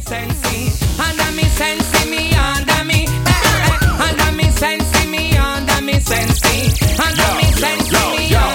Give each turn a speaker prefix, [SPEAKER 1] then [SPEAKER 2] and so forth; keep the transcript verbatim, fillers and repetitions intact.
[SPEAKER 1] sensi, under me sensi, me under me, eh, eh, under me sensi, me under me sensi, under me sensi, me under me.